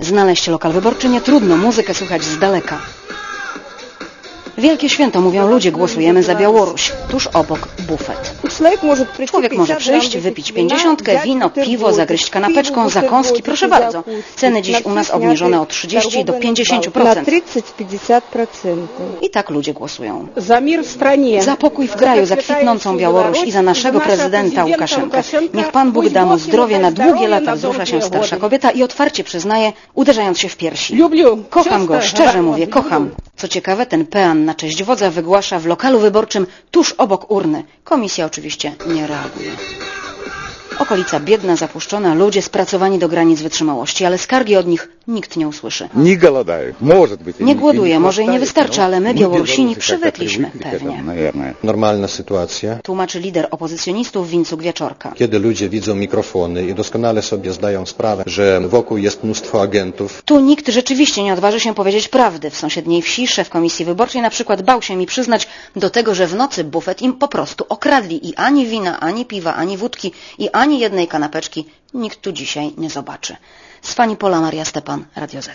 znaleźć lokal wyborczy nie trudno, muzykę słychać z daleka. Wielkie święto, mówią ludzie, głosujemy za Białoruś. Tuż obok bufet. Człowiek może przyjść, wypić 50, wino, piwo, zagryźć kanapeczką, zakąski. Proszę bardzo. Ceny dziś u nas obniżone o 30 do 50%. I tak ludzie głosują. Za pokój w kraju, za kwitnącą Białoruś i za naszego prezydenta Łukaszenkę. Niech Pan Bóg da mu zdrowie na długie lata, wzrusza się starsza kobieta i otwarcie przyznaje, uderzając się w piersi. Kocham go, szczerze mówię, kocham. Co ciekawe, ten pean na cześć wodza wygłasza w lokalu wyborczym tuż obok urny. Komisja oczywiście nie reaguje. Okolica biedna, zapuszczona, ludzie spracowani do granic wytrzymałości, ale skargi od nich nikt nie usłyszy. Nie głoduje, może i nie wystarczy, ale my, Białorusini, przywykliśmy, pewnie. Normalna sytuacja. Tłumaczy lider opozycjonistów Wincuk Wieczorka. Kiedy ludzie widzą mikrofony i doskonale sobie zdają sprawę, że wokół jest mnóstwo agentów. Tu nikt rzeczywiście nie odważy się powiedzieć prawdy. W sąsiedniej wsi szef komisji wyborczej na przykład bał się mi przyznać do tego, że w nocy bufet im po prostu okradli i ani wina, ani piwa, ani wódki i ani jednej kanapeczki nikt tu dzisiaj nie zobaczy. Z Pani Pola Maria Stepan, Radio Z.